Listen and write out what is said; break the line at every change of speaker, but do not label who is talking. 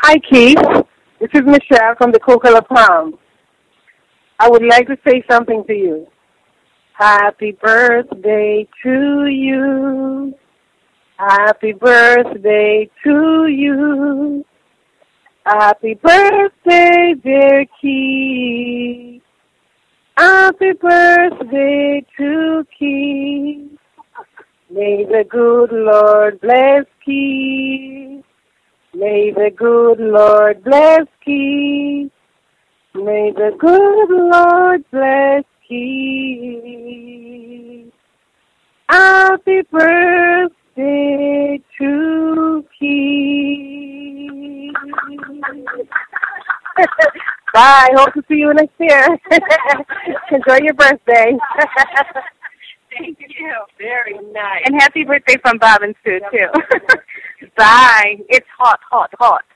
Hi, Keith. This is Michelle from the Coca La Palm. I would like to say something to you. Happy birthday to you. Happy birthday to you. Happy birthday, dear Keith. Happy birthday to Keith. May the good Lord bless Keith. May the good Lord bless Keith. May the good Lord bless Keith. Happy birthday to Keith. Bye. Hope to see you next year. Enjoy your birthday.
Thank you.
Very nice.
And happy birthday from Bob and Sue, too. Bye. It's hot, hot, hot.